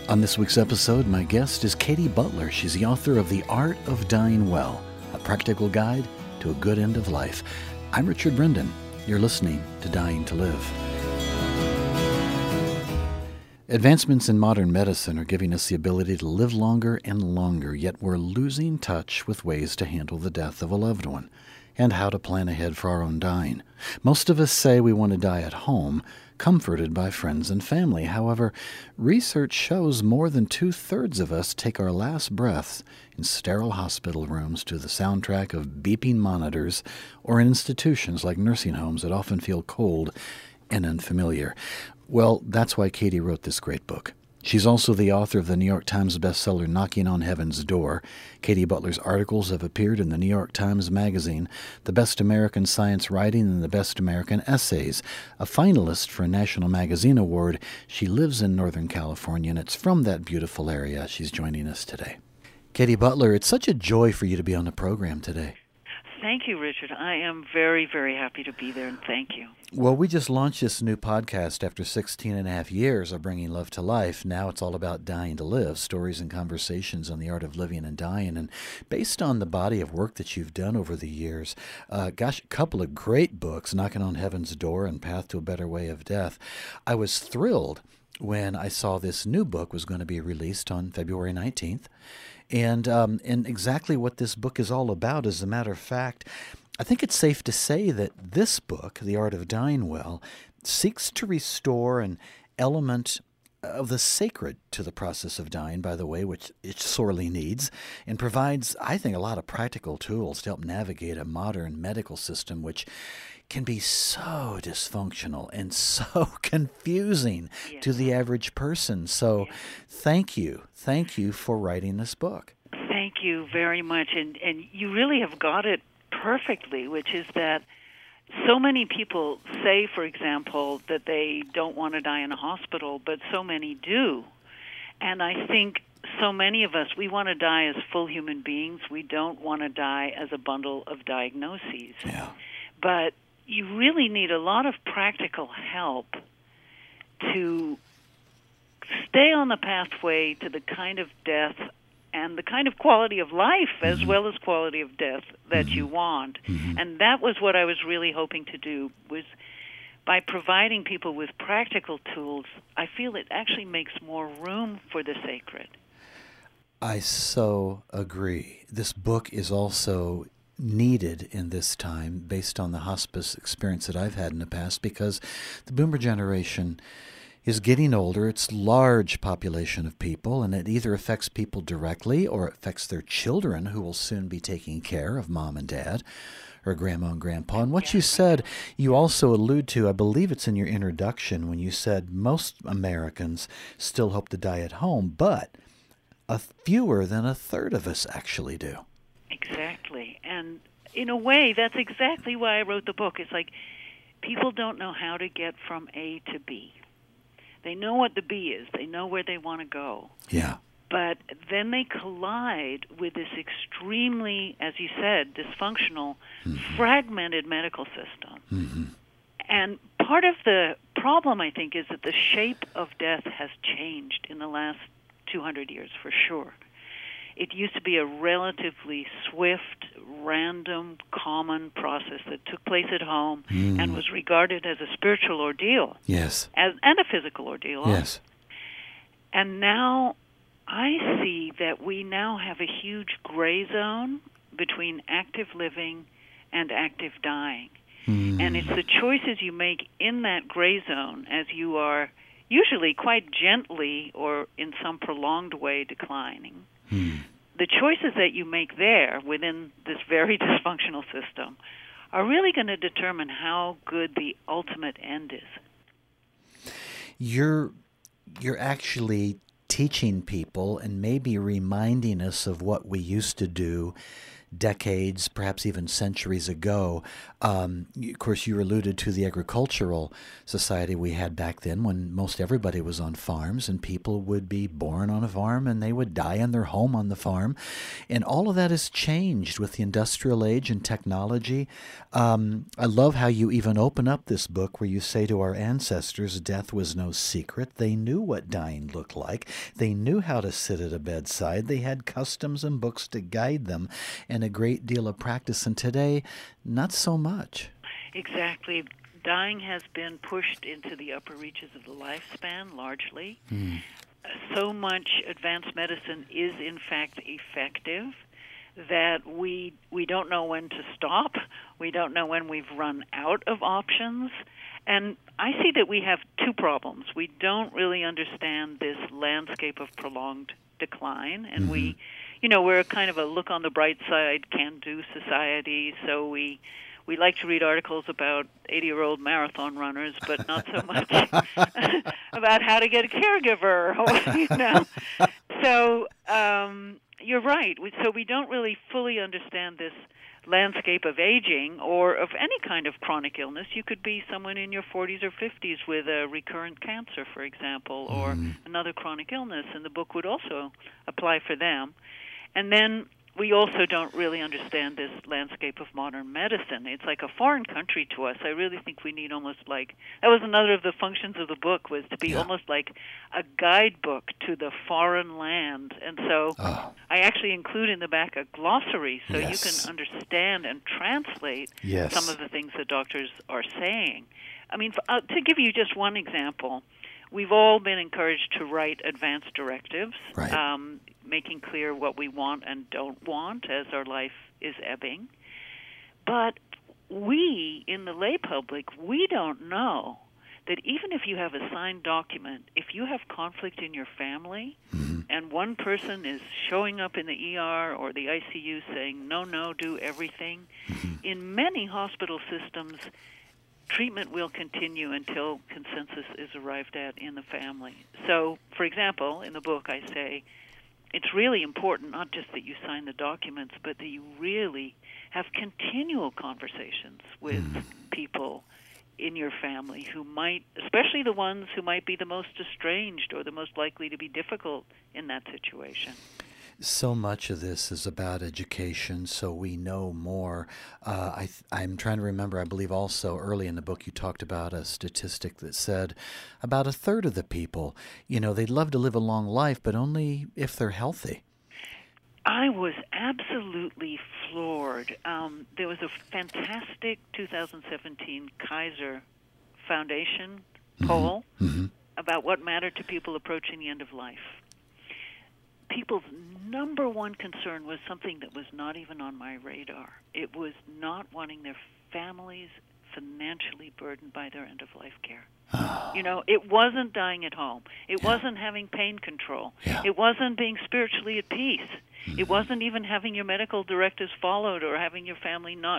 On this week's episode, my guest is Katie Butler. She's the author of The Art of Dying Well, a practical guide to a good end of life. I'm Richard Brendan. You're listening to Dying to Live. Advancements in modern medicine are giving us the ability to live longer and longer, yet we're losing touch with ways to handle the death of a loved one and how to plan ahead for our own dying. Most of us say we want to die at home, comforted by friends and family. However, research shows more than 2/3 of us take our last breaths in sterile hospital rooms to the soundtrack of beeping monitors or in institutions like nursing homes that often feel cold and unfamiliar. Well, that's why Katie wrote this great book. She's also the author of the New York Times bestseller Knocking on Heaven's Door. Katie Butler's articles have appeared in the New York Times Magazine, the Best American Science Writing, and the Best American Essays. A finalist for a National Magazine Award, she lives in Northern California, and it's from that beautiful area she's joining us today. Katie Butler, it's such a joy for you to be on the program today. Thank you, Richard. I am very, very happy to be there, and thank you. Well, we just launched this new podcast after 16 and a half years of bringing love to life. Now it's all about dying to live, stories and conversations on the art of living and dying. And based on the body of work that you've done over the years, a couple of great books, Knocking on Heaven's Door and Path to a Better Way of Death. I was thrilled when I saw this new book was going to be released on February 19th. And exactly what this book is all about. As a matter of fact, I think it's safe to say that this book, The Art of Dying Well, seeks to restore an element of the sacred to the process of dying, by the way, which it sorely needs, and provides, I think, a lot of practical tools to help navigate a modern medical system which can be so dysfunctional and so confusing to the average person. So thank you for writing this book. Thank you very much. And you really have got it perfectly, which is that so many people say, for example, that they don't want to die in a hospital, but so many do. And I think so many of us, we want to die as full human beings. We don't want to die as a bundle of diagnoses. Yeah. But you really need a lot of practical help to stay on the pathway to the kind of death and the kind of quality of life as well as quality of death that you want. And that was what I was really hoping to do, was by providing people with practical tools, I feel it actually makes more room for the sacred. I so agree. This book is also needed in this time based on the hospice experience that I've had in the past, because the boomer generation is getting older. It's a large population of people, and it either affects people directly or it affects their children who will soon be taking care of mom and dad or grandma and grandpa. And what you said, you also allude to, I believe it's in your introduction, when you said most Americans still hope to die at home, but fewer than 1/3 of us actually do. Exactly. And in a way, that's exactly why I wrote the book. It's like people don't know how to get from A to B. They know what the B is. They know where they want to go. Yeah. But then they collide with this extremely, as you said, dysfunctional, fragmented medical system. And part of the problem, I think, is that the shape of death has changed in the last 200 years, for sure. It used to be a relatively swift, random, common process that took place at home and was regarded as a spiritual ordeal. Yes. And a physical ordeal. Yes. And now I see that we now have a huge gray zone between active living and active dying. And it's the choices you make in that gray zone as you are usually quite gently or in some prolonged way declining. The choices that you make there within this very dysfunctional system are really going to determine how good the ultimate end is. You're actually teaching people and maybe reminding us of what we used to do decades, perhaps even centuries ago. Of course, you alluded to the agricultural society we had back then when most everybody was on farms, and people would be born on a farm and they would die in their home on the farm. And all of that has changed with the industrial age and technology. I love how you even open up this book where you say to our ancestors, death was no secret. They knew what dying looked like. They knew how to sit at a bedside. They had customs and books to guide them and a great deal of practice. And today, not so much. Exactly. Dying has been pushed into the upper reaches of the lifespan, largely. So much advanced medicine is, in fact, effective that we don't know when to stop. We don't know when we've run out of options. And I see that we have two problems. We don't really understand this landscape of prolonged decline, and we're kind of a look on the bright side, can-do society, so we like to read articles about 80-year-old marathon runners, but not so much about how to get a caregiver, So you're right. So we don't really fully understand this landscape of aging or of any kind of chronic illness. You could be someone in your 40s or 50s with a recurrent cancer, for example, or another chronic illness, and the book would also apply for them. And then we also don't really understand this landscape of modern medicine. It's like a foreign country to us. I really think we need almost like, that was another of the functions of the book, was to be almost like a guidebook to the foreign land. And so I actually include in the back a glossary so you can understand and translate some of the things that doctors are saying. I mean, to give you just one example, we've all been encouraged to write advance directives, making clear what we want and don't want as our life is ebbing. But we, in the lay public, we don't know that even if you have a signed document, if you have conflict in your family and one person is showing up in the ER or the ICU saying, no, do everything, in many hospital systems, treatment will continue until consensus is arrived at in the family. So, for example, in the book I say, it's really important not just that you sign the documents, but that you really have continual conversations with people in your family who might, especially the ones who might be the most estranged or the most likely to be difficult in that situation. So much of this is about education, so we know more. I'm trying to remember, I believe also early in the book you talked about a statistic that said about a third of the people, they'd love to live a long life, but only if they're healthy. I was absolutely floored. There was a fantastic 2017 Kaiser Foundation poll about what mattered to people approaching the end of life. People's number one concern was something that was not even on my radar. It was not wanting their families financially burdened by their end-of-life care. It wasn't dying at home. It wasn't having pain control. It wasn't being spiritually at peace. It wasn't even having your medical directives followed or having your family not,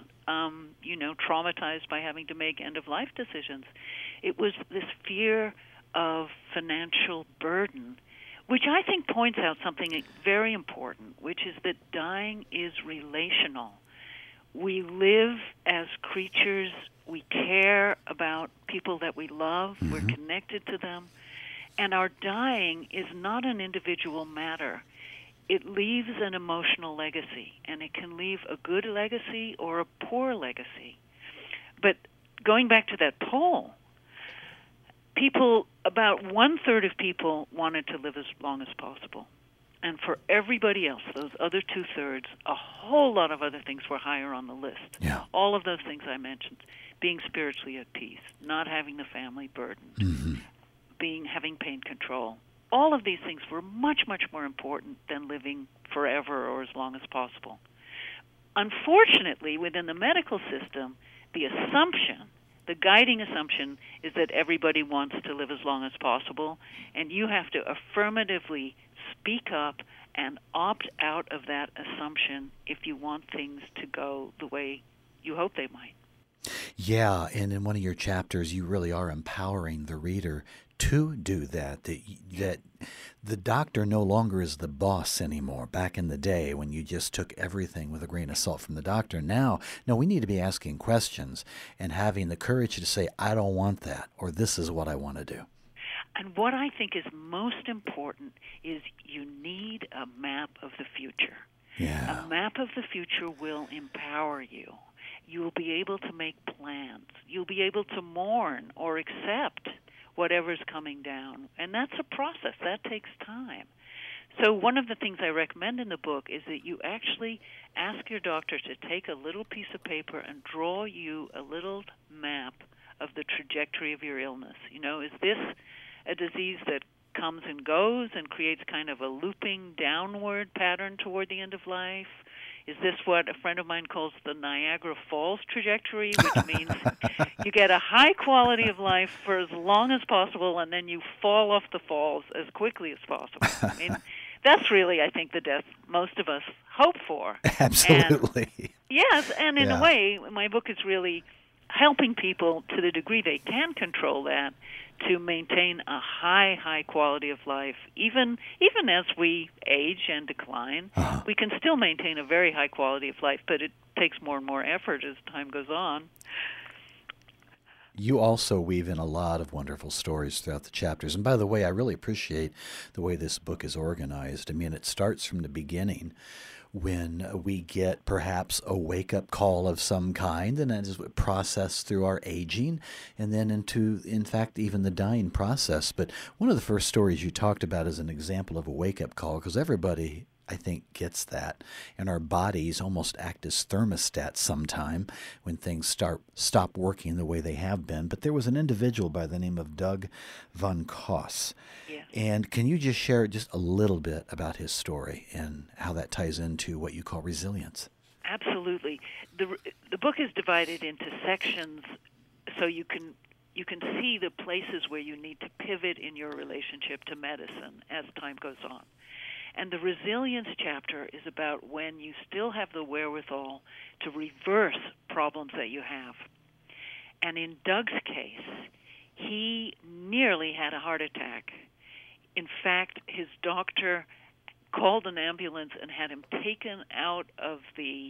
traumatized by having to make end-of-life decisions. It was this fear of financial burden, which I think points out something very important, which is that dying is relational. We live as creatures. We care about people that we love. We're connected to them. And our dying is not an individual matter. It leaves an emotional legacy, and it can leave a good legacy or a poor legacy. But going back to that poll, about 1/3 of people wanted to live as long as possible. And for everybody else, those other 2/3, a whole lot of other things were higher on the list. All of those things I mentioned, being spiritually at peace, not having the family burdened, having pain control. All of these things were much, much more important than living forever or as long as possible. Unfortunately, within the medical system, the guiding assumption is that everybody wants to live as long as possible, and you have to affirmatively speak up and opt out of that assumption if you want things to go the way you hope they might. Yeah, and in one of your chapters, you really are empowering the reader to do that, that the doctor no longer is the boss anymore. Back in the day when you just took everything with a grain of salt from the doctor, now, no, we need to be asking questions and having the courage to say, I don't want that, or this is what I want to do. And what I think is most important is you need a map of the future. Yeah. A map of the future will empower you. You'll be able to make plans. You'll be able to mourn or accept whatever's coming down. And that's a process. That takes time. So one of the things I recommend in the book is that you actually ask your doctor to take a little piece of paper and draw you a little map of the trajectory of your illness. You know, is this a disease that comes and goes and creates kind of a looping downward pattern toward the end of life? Is this what a friend of mine calls the Niagara Falls trajectory, which means you get a high quality of life for as long as possible, and then you fall off the falls as quickly as possible? I mean, that's really, I think, the death most of us hope for. Absolutely. And, yes, and in a way, my book is really helping people, to the degree they can control that, to maintain a high quality of life. Even as we age and decline, we can still maintain a very high quality of life, but it takes more and more effort as time goes on. You also weave in a lot of wonderful stories throughout the chapters. And by the way, I really appreciate the way this book is organized. I mean, it starts from the beginning when we get perhaps a wake-up call of some kind, and that is processed through our aging, and then into, in fact, even the dying process. But one of the first stories you talked about is an example of a wake-up call, because everybody, I think, gets that, and our bodies almost act as thermostats sometime when things stop working the way they have been. But there was an individual by the name of Doug Von Koss. Yes. And can you just share just a little bit about his story and how that ties into what you call resilience? Absolutely. The book is divided into sections so you can see the places where you need to pivot in your relationship to medicine as time goes on. And the resilience chapter is about when you still have the wherewithal to reverse problems that you have. And in Doug's case, he nearly had a heart attack. In fact, his doctor called an ambulance and had him taken out of the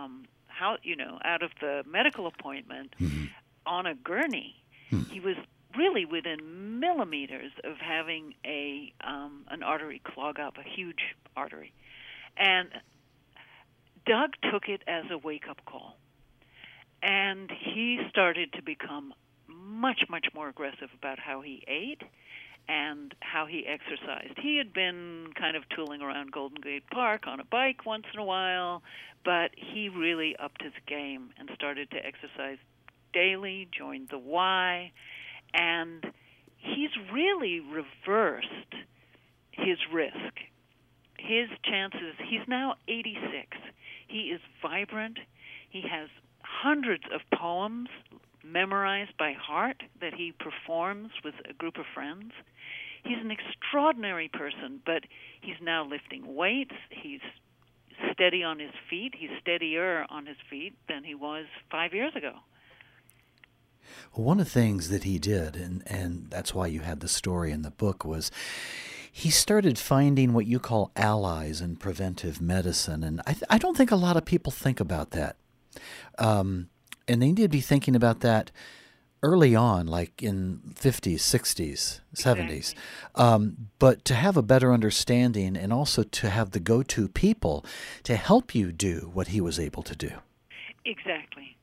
out of the medical appointment on a gurney. He was really within millimeters of having an artery clog up, a huge artery. And Doug took it as a wake-up call. And he started to become much more aggressive about how he ate and how he exercised. He had been kind of tooling around Golden Gate Park on a bike once in a while, but he really upped his game and started to exercise daily, joined the Y, and he's really reversed his risk. His chances, he's now 86. He is vibrant. He has hundreds of poems memorized by heart that he performs with a group of friends. He's an extraordinary person, but he's now lifting weights. He's steady on his feet. He's steadier on his feet than he was 5 years ago. Well, one of the things that he did, and that's why you had the story in the book, was he started finding what you call allies in preventive medicine. And I don't think a lot of people think about that. And they need to be thinking about that early on, like in 50s, 60s, 70s. Exactly. But to have a better understanding and also to have the go-to people to help you do what he was able to do. Exactly.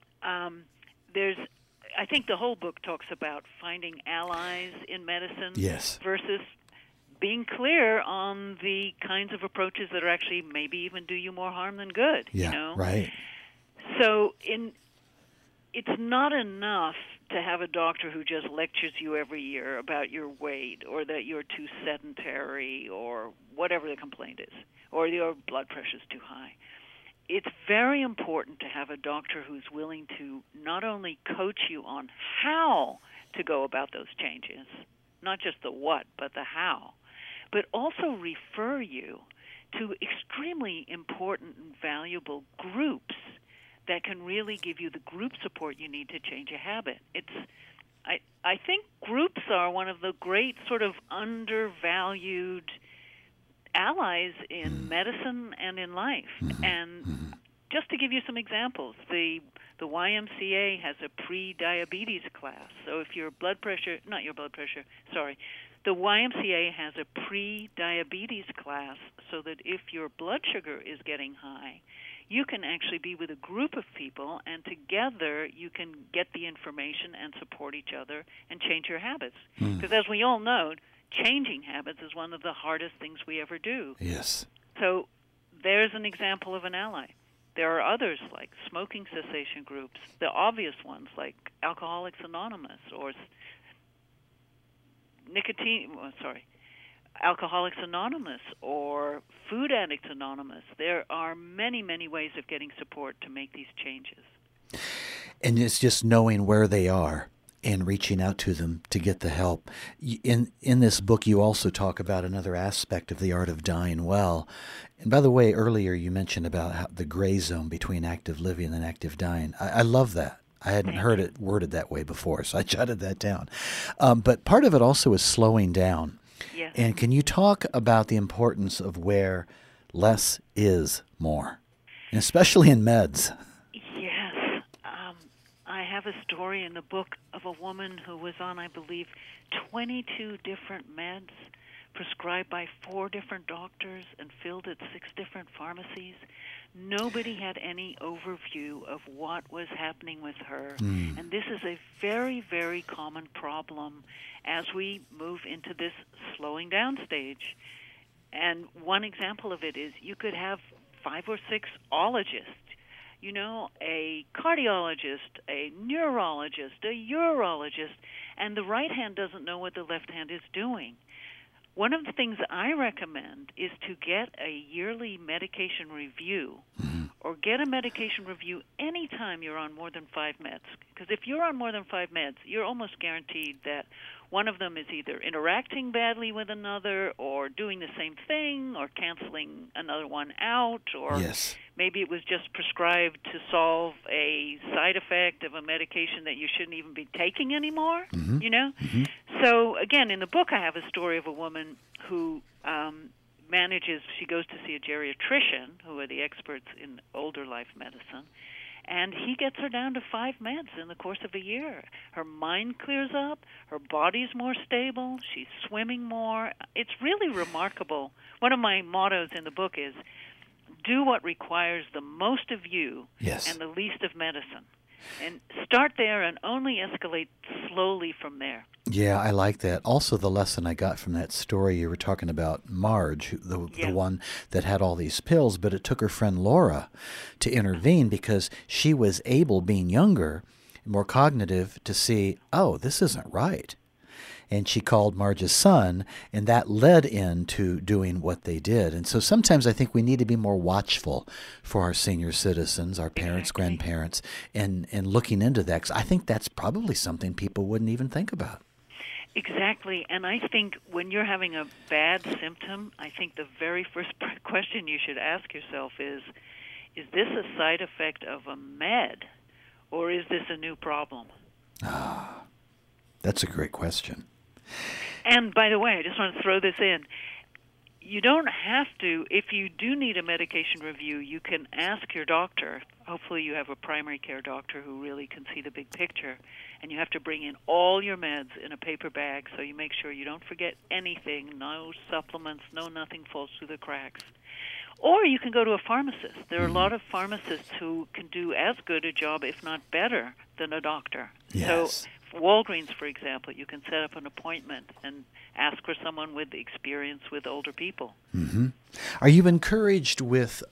I think the whole book talks about finding allies in medicine versus being clear on the kinds of approaches that are actually maybe even do you more harm than good. Yeah, you know? Right. So it's not enough to have a doctor who just lectures you every year about your weight or that you're too sedentary or whatever the complaint is, or your blood pressure's too high. It's very important to have a doctor who's willing to not only coach you on how to go about those changes, not just the what, but the how, but also refer you to extremely important and valuable groups that can really give you the group support you need to change a habit. I think groups are one of the great sort of undervalued allies in medicine and in life. And just to give you some examples, the YMCA has a pre-diabetes class. So if your blood pressure, not your blood pressure, sorry, the YMCA has a pre-diabetes class so that if your blood sugar is getting high, you can actually be with a group of people, and together you can get the information and support each other and change your habits. Because as we all know, changing habits is one of the hardest things we ever do. Yes. So there's an example of an ally. There are others like smoking cessation groups, the obvious ones like Alcoholics Anonymous or Alcoholics Anonymous or Food Addicts Anonymous. There are many, many ways of getting support to make these changes. And it's just knowing where they are and reaching out to them to get the help. In this book, you also talk about another aspect of the art of dying well. And by the way, earlier you mentioned about how the gray zone between active living and active dying. I love that. I hadn't heard it worded that way before, so I jotted that down. But part of it also is slowing down. Yes. And can you talk about the importance of where less is more, and especially in meds? Yes. I have a story in the book of a woman who was on, I believe, 22 different meds prescribed by 4 different doctors and filled at 6 different pharmacies. Nobody had any overview of what was happening with her. And this is a very, very common problem as we move into this slowing down stage. And one example of it is you could have 5 or 6 ologists, you know, a cardiologist, a neurologist, a urologist, and the right hand doesn't know what the left hand is doing. One of the things I recommend is to get a yearly medication review or get a medication review anytime you're on more than 5 meds. Because if you're on more than 5 meds, you're almost guaranteed that one of them is either interacting badly with another or doing the same thing or canceling another one out, or maybe it was just prescribed to solve a side effect of a medication that you shouldn't even be taking anymore, you know? So, again, in the book I have a story of a woman who she goes to see a geriatrician, who are the experts in older life medicine, and he gets her down to 5 meds in the course of a year. Her mind clears up, her body's more stable, she's swimming more. It's really remarkable. One of my mottos in the book is, do what requires the most of you and the least of medicine. And start there and only escalate slowly from there. Yeah, I like that. Also, the lesson I got from that story, you were talking about Marge, the one that had all these pills, but it took her friend Laura to intervene because she was able, being younger, more cognitive, to see, oh, this isn't right. And she called Marge's son, and that led into doing what they did. And so sometimes I think we need to be more watchful for our senior citizens, our parents, grandparents, and looking into that. 'Cause I think that's probably something people wouldn't even think about. Exactly. And I think when you're having a bad symptom, I think the very first question you should ask yourself is this a side effect of a med, or is this a new problem? Ah, that's a great question. And by the way, I just want to throw this in. You don't have to, if you do need a medication review, you can ask your doctor. Hopefully you have a primary care doctor who really can see the big picture. And you have to bring in all your meds in a paper bag so you make sure you don't forget anything, no supplements, no nothing falls through the cracks. Or you can go to a pharmacist. There are a lot of pharmacists who can do as good a job, if not better, than a doctor. Yes. So Walgreens, for example, you can set up an appointment and ask for someone with experience with older people. Are you encouraged with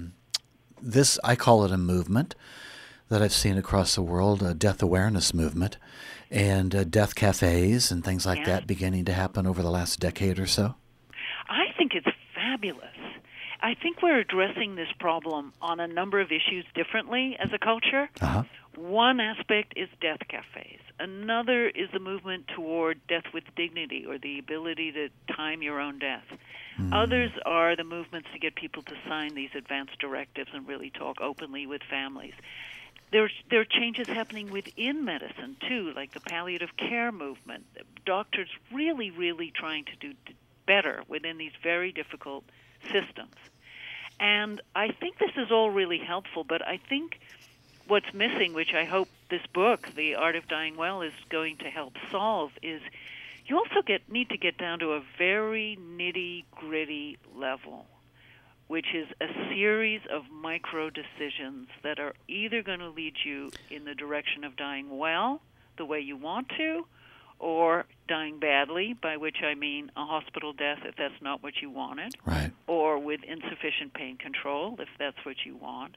this, I call it a movement that I've seen across the world, a death awareness movement, and death cafes and things like that beginning to happen over the last decade or so? I think it's fabulous. I think we're addressing this problem on a number of issues differently as a culture. One aspect is death cafes. Another is the movement toward death with dignity, or the ability to time your own death. Others are the movements to get people to sign these advance directives and really talk openly with families. there are changes happening within medicine too, like the palliative care movement. Doctors really, really trying to do better within these very difficult systems. And I think this is all really helpful, but I think what's missing, which I hope this book, The Art of Dying Well, is going to help solve, is you also need to get down to a very nitty-gritty level, which is a series of micro decisions that are either going to lead you in the direction of dying well, the way you want to, or dying badly, by which I mean a hospital death if that's not what you wanted, right, or with insufficient pain control if that's what you want.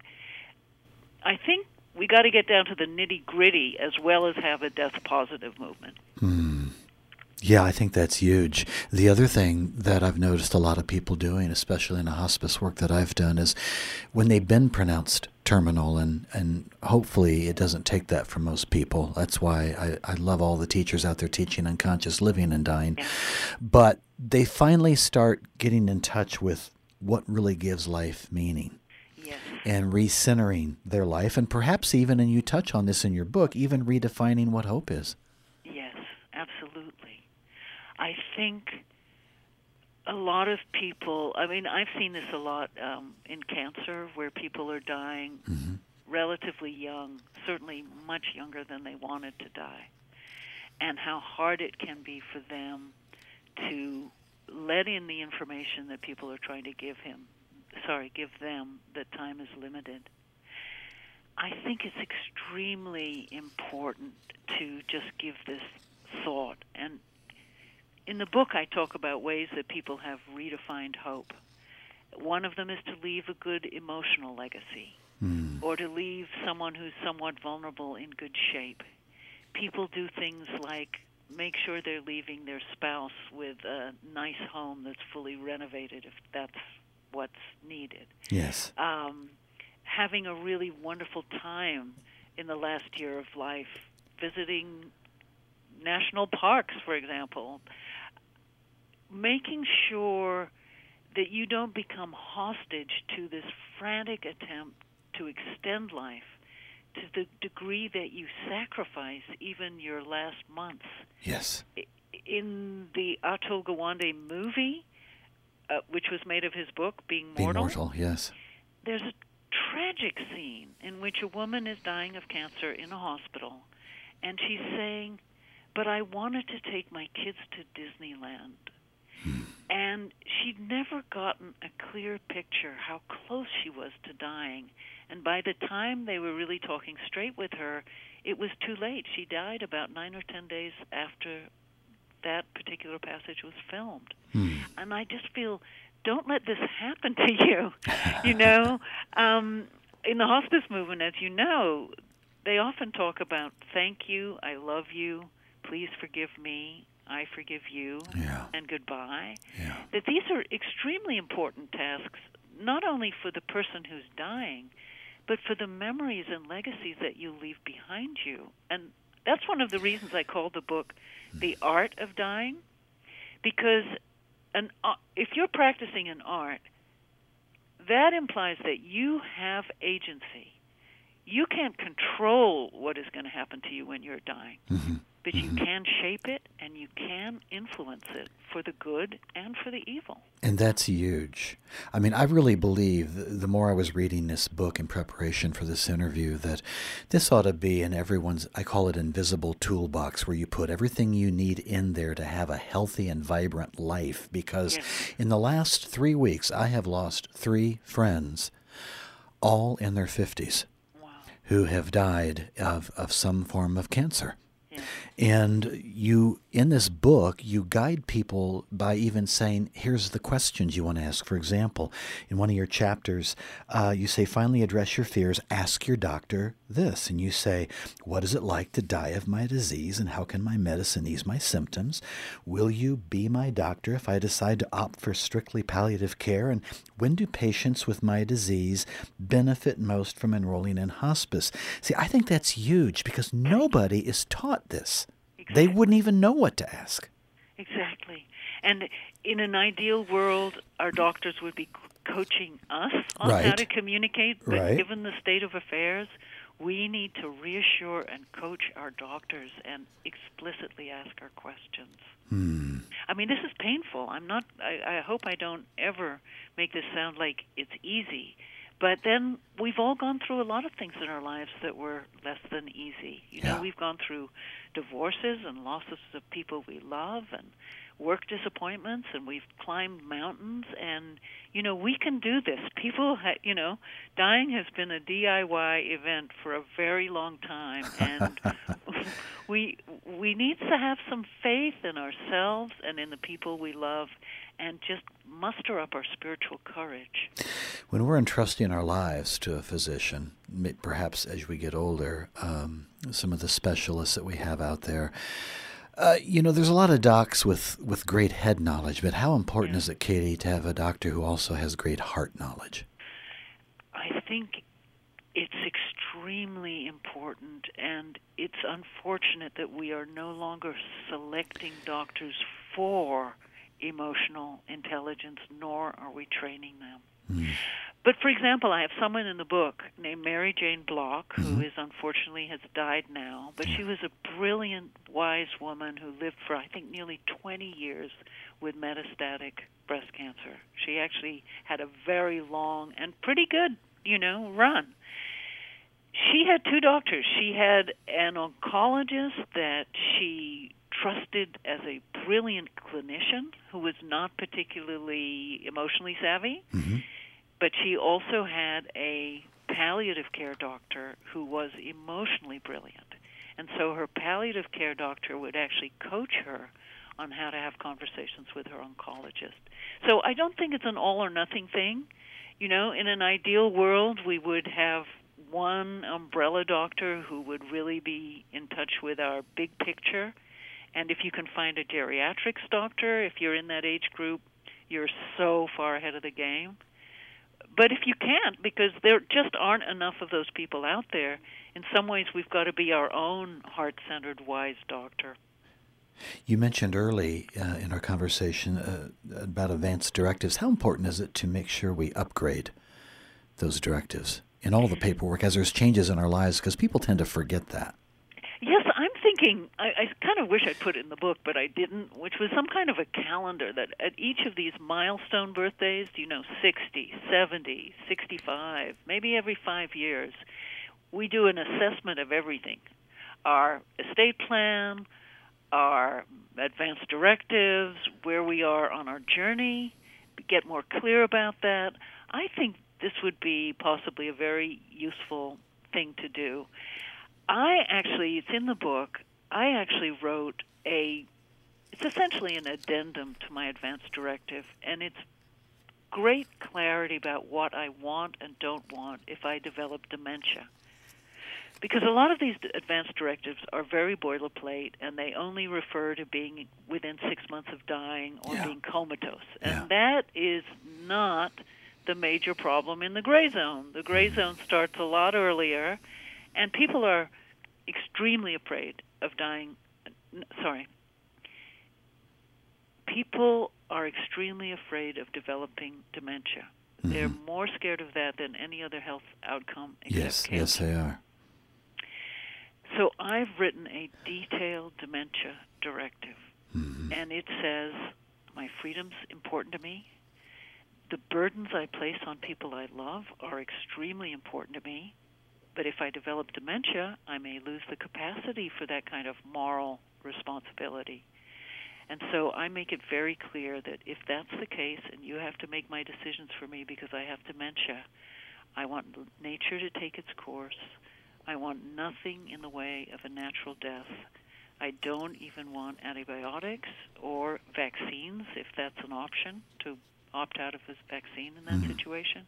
I think we got to get down to the nitty-gritty as well as have a death-positive movement. Yeah, I think that's huge. The other thing that I've noticed a lot of people doing, especially in the hospice work that I've done, is when they've been pronounced terminal, and hopefully it doesn't take that from most people. That's why I love all the teachers out there teaching unconscious living and dying. Yeah. But they finally start getting in touch with what really gives life meaning. Yes. And recentering their life, and perhaps even, and you touch on this in your book, even redefining what hope is. Yes, absolutely. I think a lot of people, I mean, I've seen this a lot in cancer, where people are dying relatively young, certainly much younger than they wanted to die, and how hard it can be for them to let in the information that people are trying to give them, that time is limited. I think it's extremely important to just give this thought. And in the book, I talk about ways that people have redefined hope. One of them is to leave a good emotional legacy, or to leave someone who's somewhat vulnerable in good shape. People do things like make sure they're leaving their spouse with a nice home that's fully renovated if that's what's needed. Yes. Having a really wonderful time in the last year of life, visiting national parks, for example, making sure that you don't become hostage to this frantic attempt to extend life to the degree that you sacrifice even your last months. Yes. In the Atul Gawande movie, which was made of his book, Being Mortal. Being Mortal, yes. There's a tragic scene in which a woman is dying of cancer in a hospital, and she's saying, but I wanted to take my kids to Disneyland. And she'd never gotten a clear picture how close she was to dying. And by the time they were really talking straight with her, it was too late. She died about 9 or 10 days after that particular passage was filmed. And I just feel, don't let this happen to you. You know, in the hospice movement, as you know, they often talk about thank you, I love you, please forgive me, I forgive you, and goodbye. Yeah. That these are extremely important tasks, not only for the person who's dying, but for the memories and legacies that you leave behind you. And that's one of the reasons I called the book The Art of Dying, because if you're practicing an art, that implies that you have agency. You can't control what is going to happen to you when you're dying, but you can shape it and you can influence it for the good and for the evil. And that's huge. I mean, I really believe, the more I was reading this book in preparation for this interview, that this ought to be in everyone's, I call it invisible toolbox, where you put everything you need in there to have a healthy and vibrant life. Because in the last 3 weeks, I have lost 3 friends, all in their 50s. Who have died of some form of cancer. Yeah. And you, in this book, you guide people by even saying, here's the questions you want to ask. For example, in one of your chapters, you say, finally address your fears, ask your doctor this. And you say, what is it like to die of my disease, and how can my medicine ease my symptoms? Will you be my doctor if I decide to opt for strictly palliative care? And when do patients with my disease benefit most from enrolling in hospice? See, I think that's huge, because nobody is taught this. Exactly. They wouldn't even know what to ask. Exactly. And in an ideal world, our doctors would be coaching us on how to communicate, but given the state of affairs, We need to reassure and coach our doctors and explicitly ask our questions. I mean, this is painful. I hope I don't ever make this sound like it's easy. But then we've all gone through a lot of things in our lives that were less than easy. You know, we've gone through divorces and losses of people we love and work disappointments, and we've climbed mountains. And, you know, we can do this. People, dying has been a DIY event for a very long time. And we need to have some faith in ourselves and in the people we love and just muster up our spiritual courage. When we're entrusting our lives to a physician, perhaps as we get older, some of the specialists that we have out there, there's a lot of docs with great head knowledge, but how important is it, Katie, to have a doctor who also has great heart knowledge? I think it's extremely important, and it's unfortunate that we are no longer selecting doctors for emotional intelligence, nor are we training them. But, for example, I have someone in the book named Mary Jane Block, who unfortunately has died now, but she was a brilliant, wise woman who lived for, I think, nearly 20 years with metastatic breast cancer. She actually had a very long and pretty good, run. She had two doctors. She had an oncologist that she trusted as a brilliant clinician who was not particularly emotionally savvy, but she also had a palliative care doctor who was emotionally brilliant. And so her palliative care doctor would actually coach her on how to have conversations with her oncologist. So I don't think it's an all-or-nothing thing. In an ideal world, we would have one umbrella doctor who would really be in touch with our big picture. And if you can find a geriatrics doctor, if you're in that age group, you're so far ahead of the game. But if you can't, because there just aren't enough of those people out there, in some ways we've got to be our own heart-centered, wise doctor. You mentioned early in our conversation about advanced directives. How important is it to make sure we upgrade those directives in all the paperwork as there's changes in our lives? Because people tend to forget that. Yes, I'm thinking, I kind of wish I'd put it in the book, but I didn't, which was some kind of a calendar that at each of these milestone birthdays, 60, 70, 65, maybe every 5 years, we do an assessment of everything. Our estate plan, our advanced directives, where we are on our journey, get more clear about that. I think this would be possibly a very useful thing to do. It's in the book, I actually wrote it's essentially an addendum to my advanced directive, and it's great clarity about what I want and don't want if I develop dementia. Because a lot of these advanced directives are very boilerplate, and they only refer to being within 6 months of dying or being comatose. And that is not the major problem in the gray zone. The gray zone starts a lot earlier, and people are extremely afraid of dying. People are extremely afraid of developing dementia. They're more scared of that than any other health outcome except cancer. Yes, they are. So I've written a detailed dementia directive, and it says, my freedom's important to me. The burdens I place on people I love are extremely important to me. But if I develop dementia, I may lose the capacity for that kind of moral responsibility. And so I make it very clear that if that's the case and you have to make my decisions for me because I have dementia, I want nature to take its course. I want nothing in the way of a natural death. I don't even want antibiotics or vaccines, if that's an option, to opt out of this vaccine in that situation.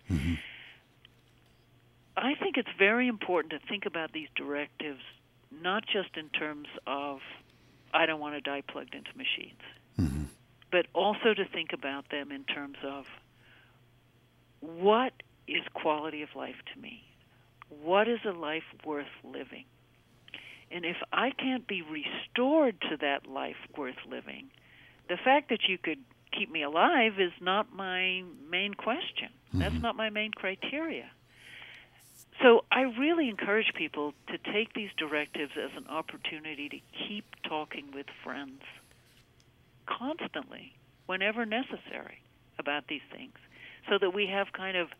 I think it's very important to think about these directives not just in terms of I don't want to die plugged into machines, but also to think about them in terms of what is quality of life to me? What is a life worth living? And if I can't be restored to that life worth living, the fact that you could keep me alive is not my main question. That's not my main criteria. So I really encourage people to take these directives as an opportunity to keep talking with friends constantly, whenever necessary, about these things, so that we have kind of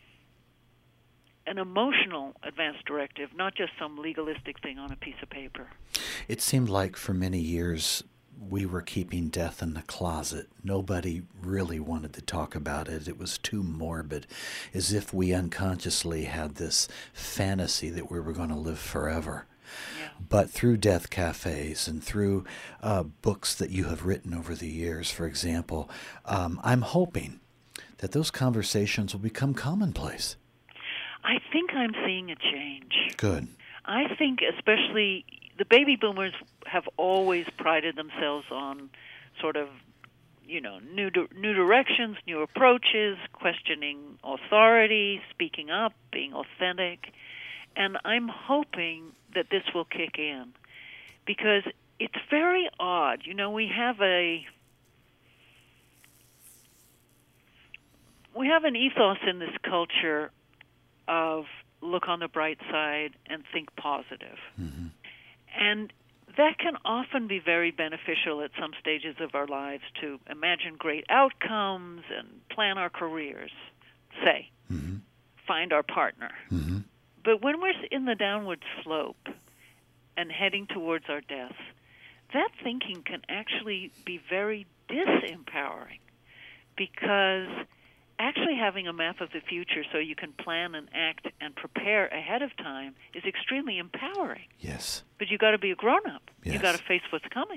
an emotional advance directive, not just some legalistic thing on a piece of paper. It seemed like for many years we were keeping death in the closet. Nobody really wanted to talk about it. It was too morbid, as if we unconsciously had this fantasy that we were going to live forever. Yeah. But through death cafes and through books that you have written over the years, for example, I'm hoping that those conversations will become commonplace. I think I'm seeing a change. Good. I think especially the baby boomers have always prided themselves on sort of, new directions, new approaches, questioning authority, speaking up, being authentic. And I'm hoping that this will kick in, because it's very odd. We have an ethos in this culture of look on the bright side and think positive. Mm-hmm. And that can often be very beneficial at some stages of our lives, to imagine great outcomes and plan our careers, say, Mm-hmm. find our partner. Mm-hmm. But when we're in the downward slope and heading towards our death, that thinking can actually be very disempowering, because actually having a map of the future so you can plan and act and prepare ahead of time is extremely empowering. Yes. But you got to be a grown-up. Yes. You got to face what's coming.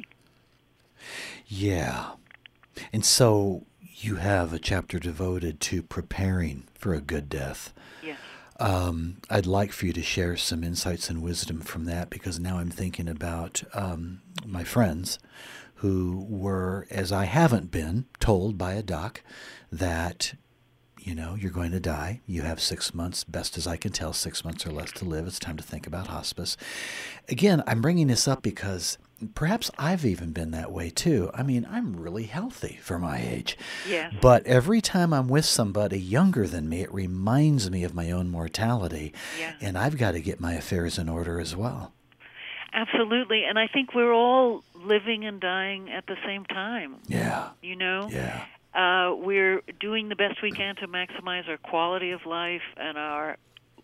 Yeah. And so you have a chapter devoted to preparing for a good death. Yes. I'd like for you to share some insights and wisdom from that, because now I'm thinking about my friends who were, as I haven't been, told by a doc that, you're going to die. You have 6 months, best as I can tell, 6 months or less to live. It's time to think about hospice. Again, I'm bringing this up because perhaps I've even been that way too. I mean, I'm really healthy for my age. Yes. But every time I'm with somebody younger than me, it reminds me of my own mortality. Yeah. And I've got to get my affairs in order as well. Absolutely. And I think we're all living and dying at the same time. Yeah. Yeah. We're doing the best we can to maximize our quality of life and our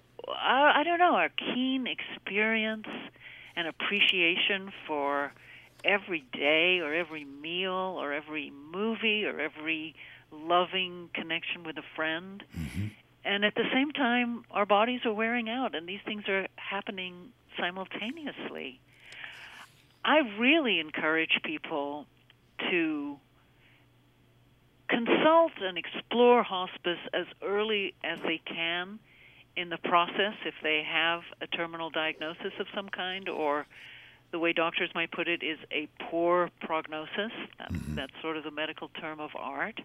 keen experience and appreciation for every day or every meal or every movie or every loving connection with a friend. Mm-hmm. And at the same time, our bodies are wearing out, and these things are happening simultaneously. I really encourage people to consult and explore hospice as early as they can in the process, if they have a terminal diagnosis of some kind, or the way doctors might put it is a poor prognosis. That's sort of the medical term of art.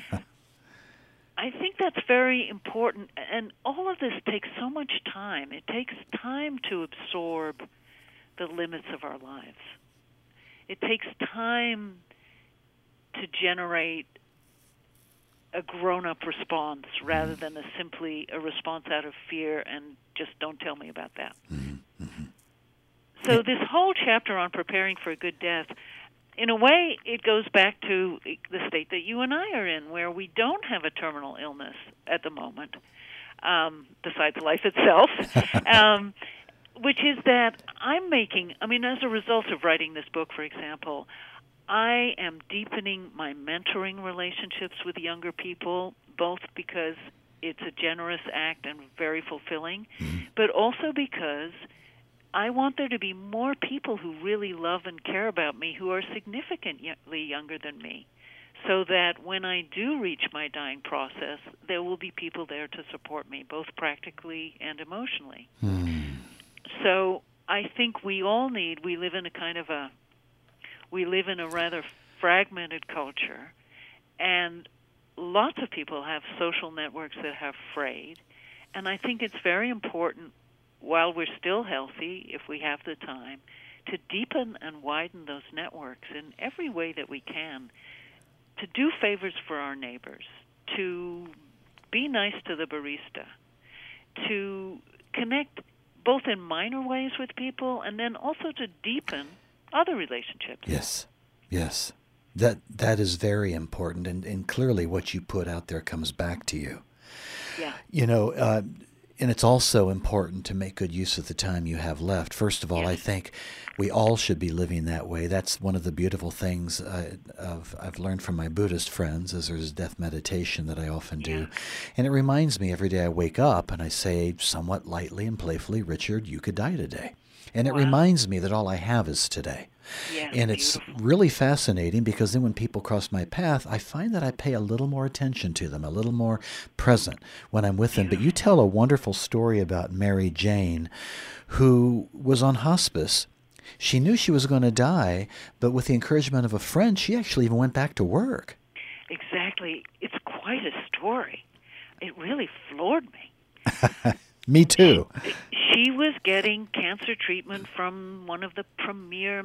I think that's very important, and all of this takes so much time. It takes time to absorb the limits of our lives. It takes time to generate a grown-up response rather than simply a response out of fear and just don't tell me about that. Mm-hmm. So this whole chapter on preparing for a good death, in a way, it goes back to the state that you and I are in, where we don't have a terminal illness at the moment, besides life itself, which is that as a result of writing this book, for example, I am deepening my mentoring relationships with younger people, both because it's a generous act and very fulfilling, but also because I want there to be more people who really love and care about me who are significantly younger than me, so that when I do reach my dying process, there will be people there to support me, both practically and emotionally. So I think we live in a rather fragmented culture, and lots of people have social networks that have frayed, and I think it's very important, while we're still healthy, if we have the time, to deepen and widen those networks in every way that we can, to do favors for our neighbors, to be nice to the barista, to connect both in minor ways with people and then also to deepen other relationships. Yes, yes. That is very important, and clearly what you put out there comes back to you. Yeah. And it's also important to make good use of the time you have left. First of all, Yes. I think we all should be living that way. That's one of the beautiful things I've learned from my Buddhist friends, is there's death meditation that I often do. And it reminds me every day I wake up and I say somewhat lightly and playfully, Richard, you could die today. And it reminds me that all I have is today. Yeah, and it's beautiful. really fascinating, because then when people cross my path, I find that I pay a little more attention to them, a little more present when I'm with them. But you tell a wonderful story about Mary Jane, who was on hospice. She knew she was going to die, but with the encouragement of a friend, she actually even went back to work. Exactly. It's quite a story. It really floored me. Me too. She was getting cancer treatment from one of the premier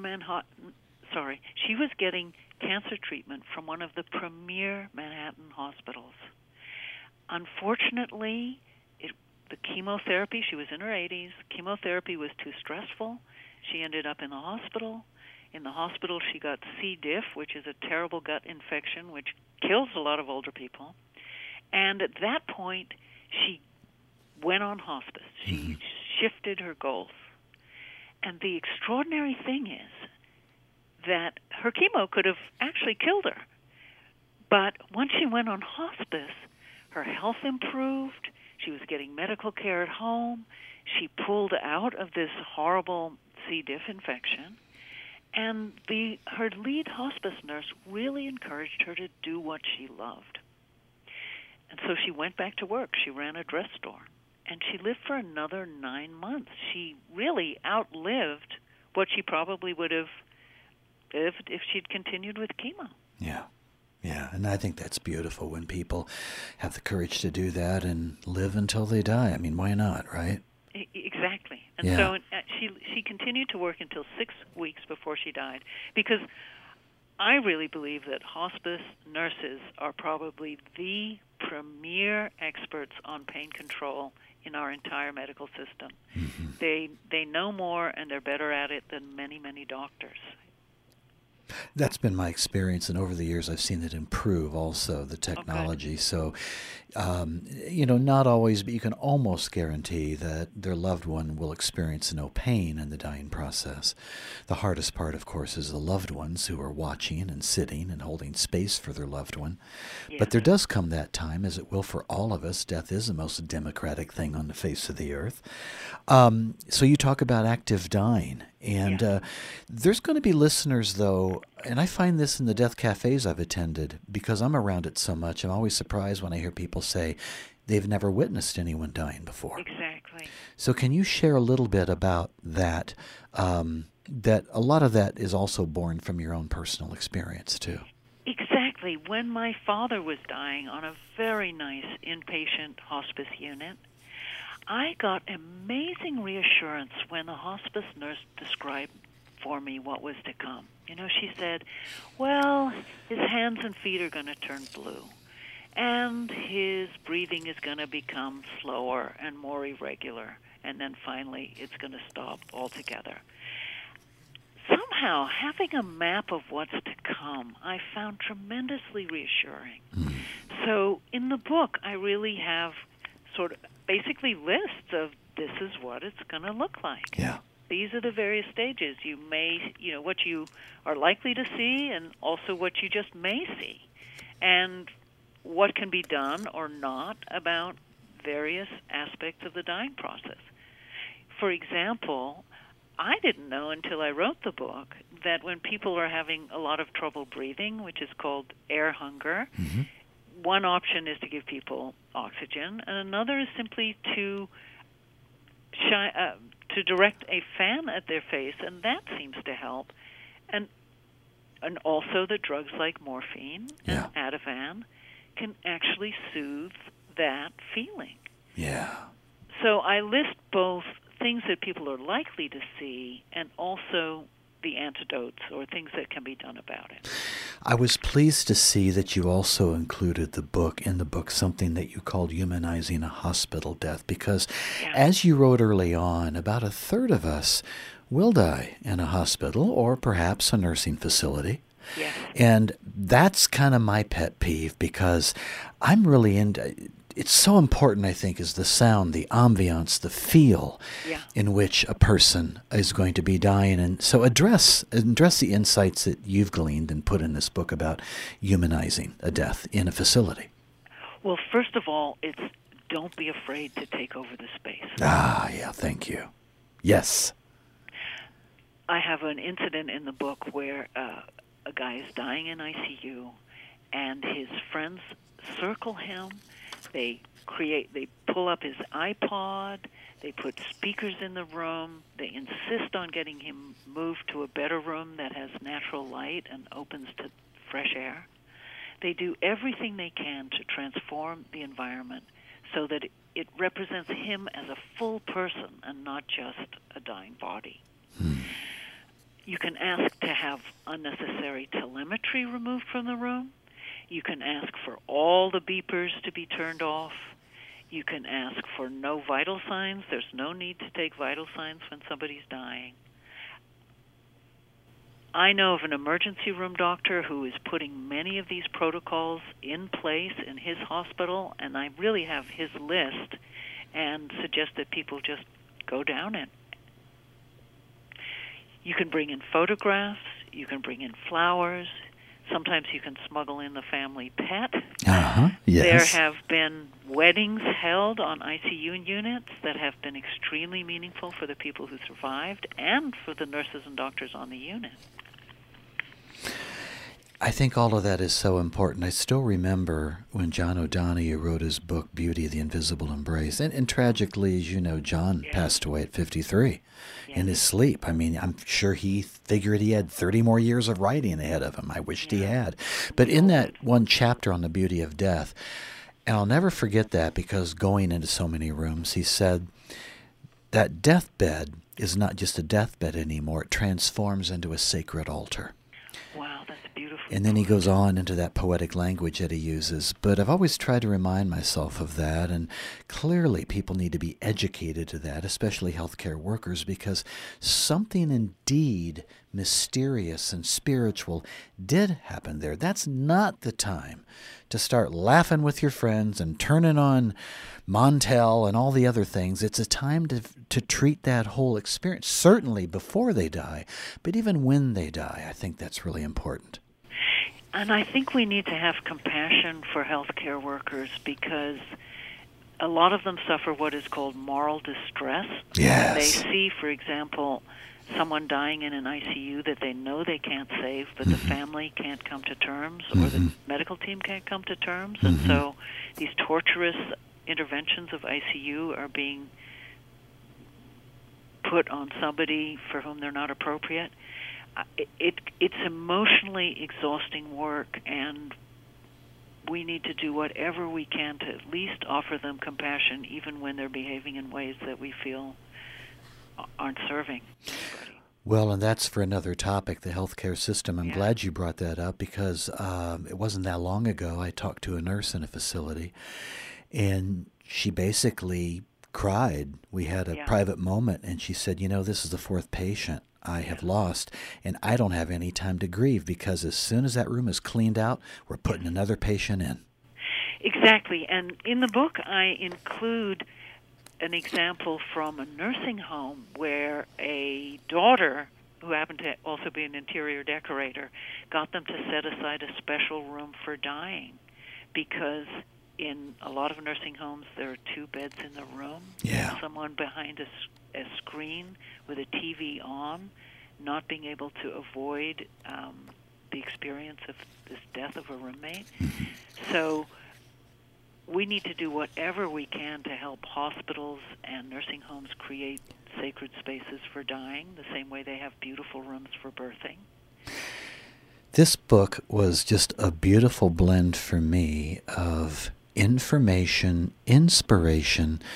She was getting cancer treatment from one of the premier Manhattan hospitals. Unfortunately, the chemotherapy, she was in her 80s, chemotherapy was too stressful. She ended up in the hospital. In the hospital, she got C. diff, which is a terrible gut infection, which kills a lot of older people. And at that point, she went on hospice. She shifted her goals. And the extraordinary thing is that her chemo could have actually killed her. But once she went on hospice, her health improved. She was getting medical care at home. She pulled out of this horrible C. diff infection. And her lead hospice nurse really encouraged her to do what she loved. And so she went back to work. She ran a dress store. And she lived for another 9 months. She really outlived what she probably would have lived if she'd continued with chemo. Yeah. Yeah, and I think that's beautiful when people have the courage to do that and live until they die. I mean, why not, right? Exactly. And so she continued to work until 6 weeks before she died, because I really believe that hospice nurses are probably the premier experts on pain control in our entire medical system. Mm-hmm. They know more and they're better at it than many, many doctors. That's been my experience, and over the years I've seen it improve also, the technology. So, not always, but you can almost guarantee that their loved one will experience no pain in the dying process. The hardest part, of course, is the loved ones who are watching and sitting and holding space for their loved one. Yes. But there does come that time, as it will for all of us. Death is the most democratic thing on the face of the earth. So you talk about active dying. And there's going to be listeners, though, and I find this in the death cafes I've attended, because I'm around it so much. I'm always surprised when I hear people say they've never witnessed anyone dying before. Exactly. So can you share a little bit about that, that a lot of that is also born from your own personal experience, too? Exactly. When my father was dying on a very nice inpatient hospice unit, I got amazing reassurance when the hospice nurse described for me what was to come. She said, well, his hands and feet are going to turn blue, and his breathing is going to become slower and more irregular, and then finally it's going to stop altogether. Somehow, having a map of what's to come, I found tremendously reassuring. So in the book, I really have sort of basically lists of this is what it's going to look like. Yeah. These are the various stages. You may, what you are likely to see, and also what you just may see, and what can be done or not about various aspects of the dying process. For example, I didn't know until I wrote the book that when people are having a lot of trouble breathing, which is called air hunger, one option is to give people oxygen, and another is simply to direct a fan at their face, and that seems to help. And also the drugs like morphine and Ativan can actually soothe that feeling. Yeah. So I list both things that people are likely to see and also the antidotes or things that can be done about it. I was pleased to see that you also included in the book something that you called humanizing a hospital death, because as you wrote early on, about a third of us will die in a hospital or perhaps a nursing facility. Yes. And that's kind of my pet peeve, because I'm really into, it's so important, I think, is the sound, the ambiance, the feel in which a person is going to be dying. And so address the insights that you've gleaned and put in this book about humanizing a death in a facility. Well, first of all, it's don't be afraid to take over the space. Thank you. Yes. I have an incident in the book where a guy is dying in ICU, and his friends circle him. They pull up his iPod, they put speakers in the room, they insist on getting him moved to a better room that has natural light and opens to fresh air. They do everything they can to transform the environment so that it represents him as a full person and not just a dying body. You can ask to have unnecessary telemetry removed from the room. You can ask for all the beepers to be turned off. You can ask for no vital signs. There's no need to take vital signs when somebody's dying. I know of an emergency room doctor who is putting many of these protocols in place in his hospital, and I really have his list and suggest that people just go down it. You can bring in photographs. You can bring in flowers. Sometimes you can smuggle in the family pet. Yes. There have been weddings held on ICU units that have been extremely meaningful for the people who survived and for the nurses and doctors on the unit. I think all of that is so important. I still remember when John O'Donohue wrote his book, Beauty of the Invisible Embrace. And tragically, as you know, John passed away at 53 in his sleep. I mean, I'm sure he figured he had 30 more years of writing ahead of him. I wished he had. But in that one chapter on the beauty of death, and I'll never forget that, because going into so many rooms, he said that deathbed is not just a deathbed anymore. It transforms into a sacred altar. Wow, that's beautiful. And then he goes on into that poetic language that he uses. But I've always tried to remind myself of that, and clearly people need to be educated to that, especially healthcare workers, because something indeed mysterious and spiritual did happen there. That's not the time to start laughing with your friends and turning on Montel and all the other things. It's a time to treat that whole experience, certainly before they die, but even when they die. I think that's really important. And I think we need to have compassion for healthcare workers, because a lot of them suffer what is called moral distress. Yes. They see, for example, someone dying in an ICU that they know they can't save, but the family can't come to terms, or the medical team can't come to terms. And so these torturous interventions of ICU are being put on somebody for whom they're not appropriate. It's emotionally exhausting work, and we need to do whatever we can to at least offer them compassion, even when they're behaving in ways that we feel aren't serving anybody. Well, and that's for another topic, the healthcare system. I'm glad you brought that up, because it wasn't that long ago I talked to a nurse in a facility, and she basically cried. We had a private moment, and she said, this is the fourth patient I have lost, and I don't have any time to grieve, because as soon as that room is cleaned out, we're putting another patient in. Exactly. And in the book, I include an example from a nursing home where a daughter, who happened to also be an interior decorator, got them to set aside a special room for dying, because in a lot of nursing homes there are 2 beds in the room. Yeah. Someone behind a screen with a TV on, not being able to avoid the experience of this death of a roommate. So we need to do whatever we can to help hospitals and nursing homes create sacred spaces for dying, the same way they have beautiful rooms for birthing. This book was just a beautiful blend for me of information, inspiration,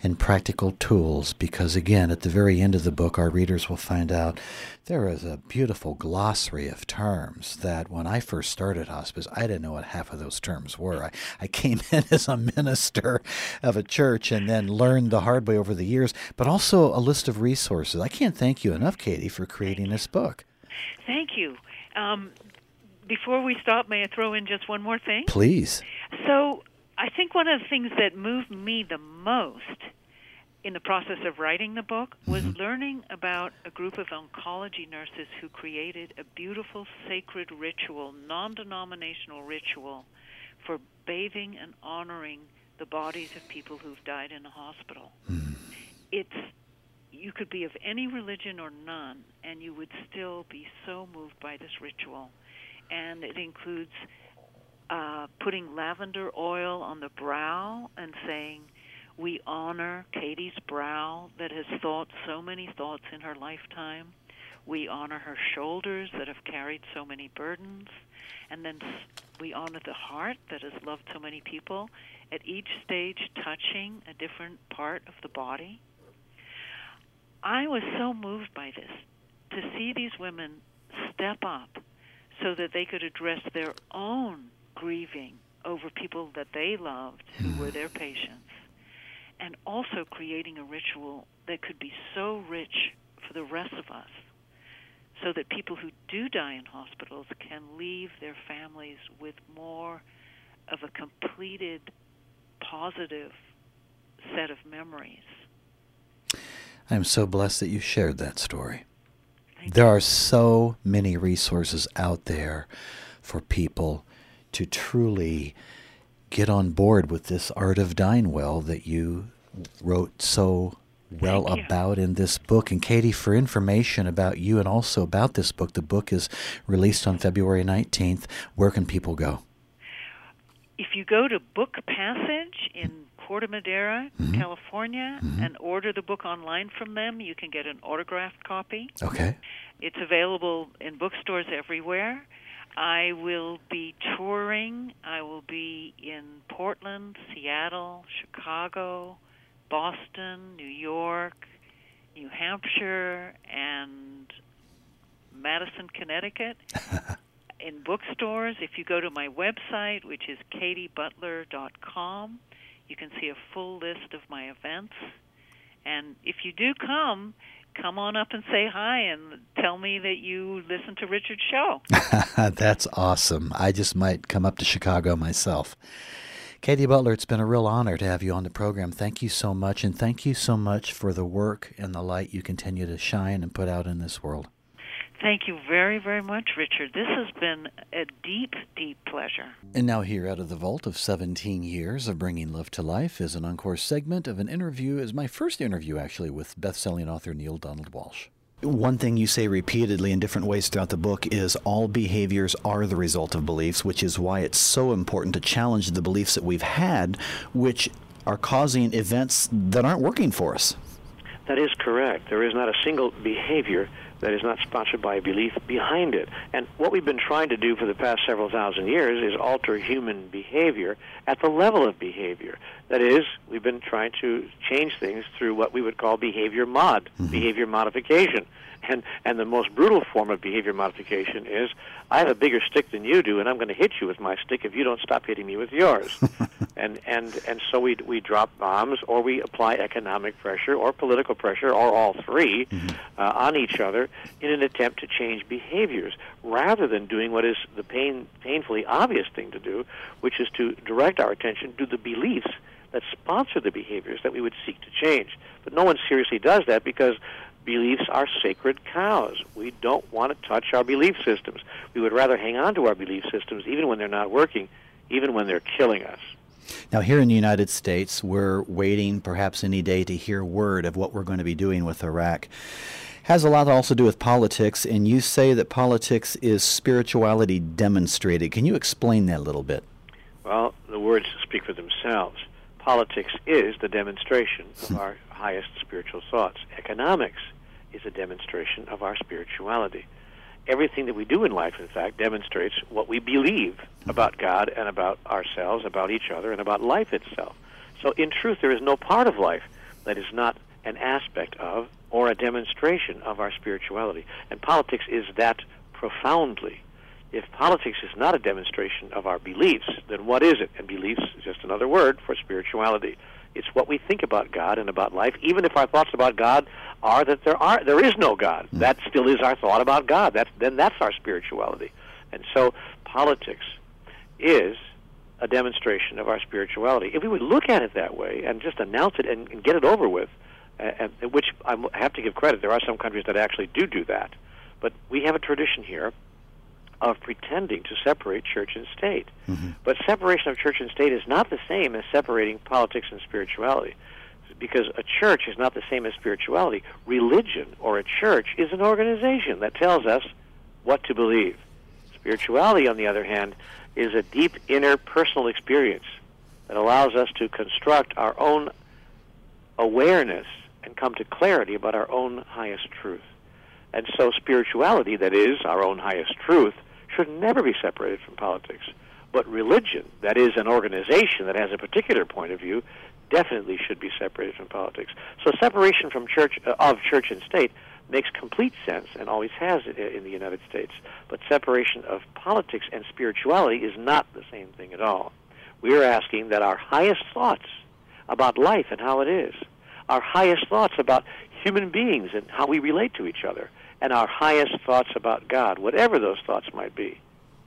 and practical tools, because again, at the very end of the book, our readers will find out there is a beautiful glossary of terms that when I first started hospice, I didn't know what half of those terms were. I came in as a minister of a church and then learned the hard way over the years, but also a list of resources. I can't thank you enough, Katie, for creating this book. Thank you. Before we stop, may I throw in just one more thing? Please. So I think one of the things that moved me the most in the process of writing the book was learning about a group of oncology nurses who created a beautiful sacred ritual, non-denominational ritual, for bathing and honoring the bodies of people who've died in a hospital. You could be of any religion or none, and you would still be so moved by this ritual. And it includes putting lavender oil on the brow and saying, we honor Katie's brow that has thought so many thoughts in her lifetime. We honor her shoulders that have carried so many burdens. And then we honor the heart that has loved so many people, at each stage touching a different part of the body. I was so moved by this, to see these women step up so that they could address their own grieving over people that they loved who were their patients, and also creating a ritual that could be so rich for the rest of us, so that people who do die in hospitals can leave their families with more of a completed, positive set of memories. I am so blessed that you shared that story. There are so many resources out there for people to truly get on board with this art of dying well that you wrote so well about in this book. And Katie, for information about you and also about this book, the book is released on February 19th. Where can people go? If you go to Book Passage in Corte Madera, California, and order the book online from them, you can get an autographed copy. Okay. It's available in bookstores everywhere. I will be touring. I will be in Portland, Seattle, Chicago, Boston, New York, New Hampshire, and Madison, Connecticut. In bookstores, if you go to my website, which is katiebutler.com, you can see a full list of my events. And if you do come on up and say hi and tell me that you listen to Richard's show. That's awesome. I just might come up to Chicago myself. Katie Butler, it's been a real honor to have you on the program. Thank you so much, and thank you so much for the work and the light you continue to shine and put out in this world. Thank you very, very much, Richard. This has been a deep, deep pleasure. And now here out of the vault of 17 years of bringing love to life is an encore segment of an interview, is my first interview actually, with best-selling author Neale Donald Walsch. One thing you say repeatedly in different ways throughout the book is all behaviors are the result of beliefs, which is why it's so important to challenge the beliefs that we've had, which are causing events that aren't working for us. That is correct. There is not a single behavior that is not sponsored by a belief behind it. And what we've been trying to do for the past several thousand years is alter human behavior at the level of behavior. That is, we've been trying to change things through what we would call behavior modification. And the most brutal form of behavior modification is, I have a bigger stick than you do, and I'm going to hit you with my stick if you don't stop hitting me with yours. and so we drop bombs, or we apply economic pressure or political pressure, or all three, on each other in an attempt to change behaviors, rather than doing what is the painfully obvious thing to do, which is to direct our attention to the beliefs that sponsor the behaviors that we would seek to change. But no one seriously does that, because beliefs are sacred cows. We don't want to touch our belief systems. We would rather hang on to our belief systems even when they're not working, even when they're killing us. Now, here in the United States, we're waiting perhaps any day to hear word of what we're going to be doing with Iraq. Has a lot to also do with politics, and you say that politics is spirituality demonstrated. Can you explain that a little bit? Well, the words speak for themselves. Politics is the demonstration of our highest spiritual thoughts. Economics is a demonstration of our spirituality. Everything that we do in life, in fact, demonstrates what we believe about God and about ourselves, about each other, and about life itself. So in truth, there is no part of life that is not an aspect of or a demonstration of our spirituality. And politics is that profoundly. If politics is not a demonstration of our beliefs, then what is it? And beliefs is just another word for spirituality. It's what we think about God and about life, even if our thoughts about God are that there is no God. That still is our thought about God. That's our spirituality. And so politics is a demonstration of our spirituality. If we would look at it that way and just announce it and get it over with, which I have to give credit, there are some countries that actually do that, but we have a tradition here of pretending to separate church and state. Mm-hmm. But separation of church and state is not the same as separating politics and spirituality, because a church is not the same as spirituality. Religion or a church is an organization that tells us what to believe. Spirituality, on the other hand, is a deep inner personal experience that allows us to construct our own awareness and come to clarity about our own highest truth. And so spirituality, that is, our own highest truth, should never be separated from politics. But religion, that is, an organization that has a particular point of view, definitely should be separated from politics. So separation from church and state makes complete sense and always has in the United States. But separation of politics and spirituality is not the same thing at all. We are asking that our highest thoughts about life and how it is, our highest thoughts about human beings and how we relate to each other, and our highest thoughts about God, whatever those thoughts might be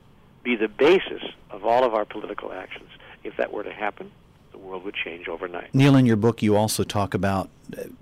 the basis of all of our political actions. If that were to happen, the world would change overnight. Neil, in your book, you also talk about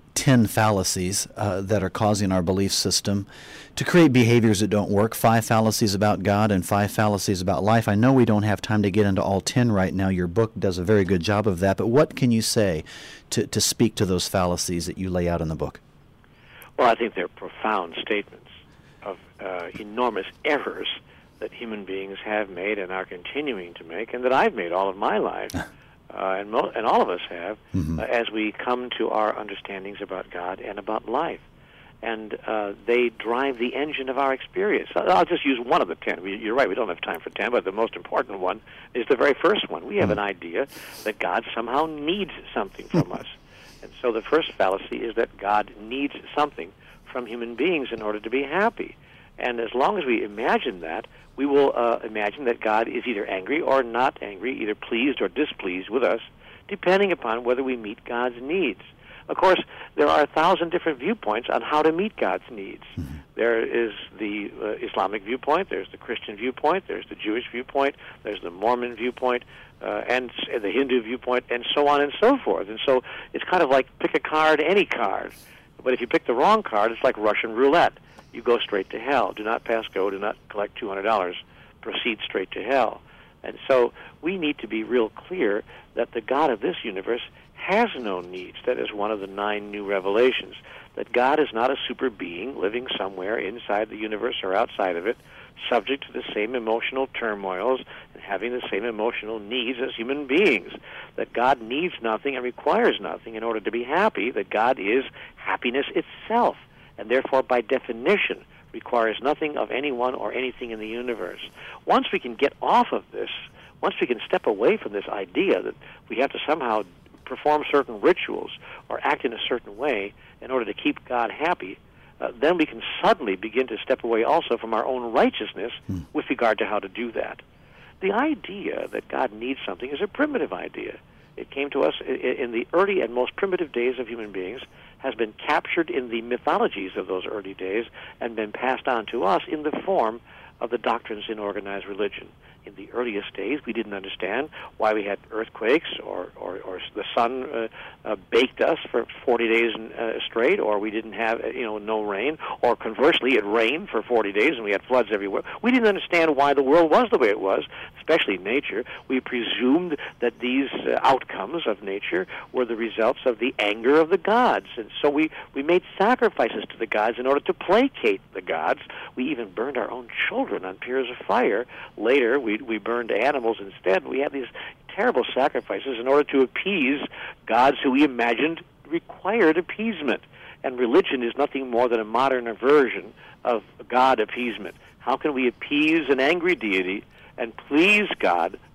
10 fallacies that are causing our belief system to create behaviors that don't work, 5 fallacies about God and 5 fallacies about life. I know we don't have time to get into all 10 right now. Your book does a very good job of that, but what can you say to speak to those fallacies that you lay out in the book? Well, I think they're profound statements of enormous errors that human beings have made and are continuing to make, and that I've made all of my life, and all of us have, as we come to our understandings about God and about life. And they drive the engine of our experience. I'll just use one of the 10. You're right, we don't have time for 10, but the most important one is the very first one. We have an idea that God somehow needs something from us. And so the first fallacy is that God needs something from human beings in order to be happy. And as long as we imagine that, we will imagine that God is either angry or not angry, either pleased or displeased with us, depending upon whether we meet God's needs. Of course, there are 1,000 different viewpoints on how to meet God's needs. There is the Islamic viewpoint, there's the Christian viewpoint, there's the Jewish viewpoint, there's the Mormon viewpoint, and the Hindu viewpoint, and so on and so forth. And so it's kind of like pick a card, any card. But if you pick the wrong card, it's like Russian roulette. You go straight to hell. Do not pass go. Do not collect $200. Proceed straight to hell. And so we need to be real clear that the God of this universe has no needs. That is one of the 9 new revelations. That God is not a super being living somewhere inside the universe or outside of it, subject to the same emotional turmoils and having the same emotional needs as human beings. That God needs nothing and requires nothing in order to be happy. That God is happiness itself, and therefore, by definition, requires nothing of anyone or anything in the universe. Once we can get off of this, once we can step away from this idea that we have to somehow perform certain rituals or act in a certain way in order to keep God happy, then we can suddenly begin to step away also from our own righteousness with regard to how to do that. The idea that God needs something is a primitive idea. It came to us in the early and most primitive days of human beings, has been captured in the mythologies of those early days, and been passed on to us in the form of the doctrines in organized religion. In the earliest days, we didn't understand why we had earthquakes, or the sun baked us for 40 days straight, or we didn't have no rain, or conversely, it rained for 40 days and we had floods everywhere. We didn't understand why the world was the way it was, especially nature. We presumed that these outcomes of nature were the results of the anger of the gods, and so we made sacrifices to the gods in order to placate the gods. We even burned our own children on piers of fire. Later, we burned animals instead. We had these terrible sacrifices in order to appease gods who we imagined required appeasement. And religion is nothing more than a modern version of God appeasement. How can we appease an angry deity and please God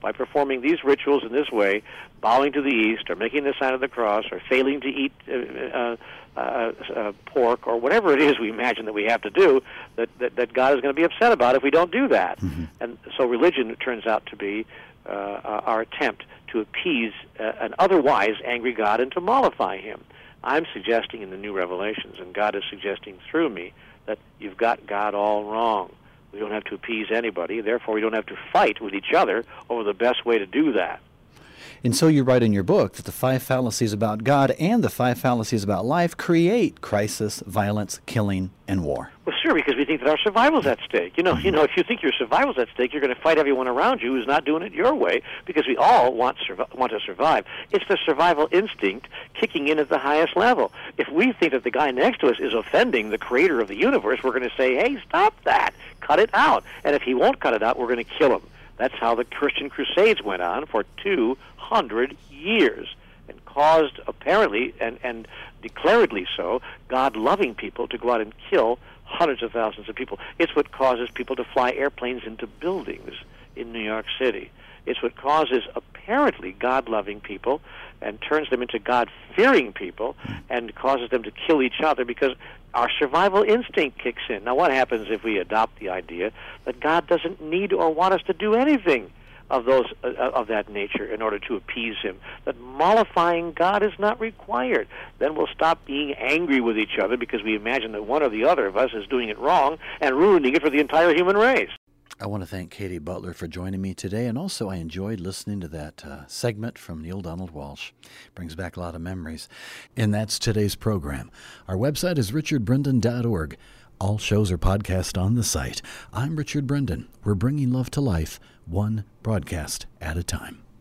by performing these rituals in this way, bowing to the east, or making the sign of the cross, or failing to eat pork, or whatever it is we imagine that we have to do, that God is going to be upset about if we don't do that. Mm-hmm. And so religion turns out to be our attempt to appease an otherwise angry God and to mollify him. I'm suggesting in the new revelations, and God is suggesting through me, that you've got God all wrong. We don't have to appease anybody, therefore we don't have to fight with each other over the best way to do that. And so you write in your book that the 5 fallacies about God and the 5 fallacies about life create crisis, violence, killing, and war. Well, sure, because we think that our survival's at stake. You know, if you think your survival's at stake, you're going to fight everyone around you who's not doing it your way, because we all want to survive. It's the survival instinct kicking in at the highest level. If we think that the guy next to us is offending the creator of the universe, we're going to say, hey, stop that, cut it out. And if he won't cut it out, we're going to kill him. That's how the Christian Crusades went on for 200 years and caused, apparently, and declaredly so, God-loving people to go out and kill hundreds of thousands of people. It's what causes people to fly airplanes into buildings in New York City. It's what causes, apparently, God-loving people and turns them into God-fearing people and causes them to kill each other because our survival instinct kicks in. Now, what happens if we adopt the idea that God doesn't need or want us to do anything of that nature in order to appease him, that mollifying God is not required? Then we'll stop being angry with each other because we imagine that one or the other of us is doing it wrong and ruining it for the entire human race. I want to thank Katie Butler for joining me today, and also I enjoyed listening to that segment from Neale Donald Walsch. Brings back a lot of memories. And that's today's program. Our website is richardbrendan.org. All shows are podcast on the site. I'm Richard Brendan. We're bringing love to life, one broadcast at a time.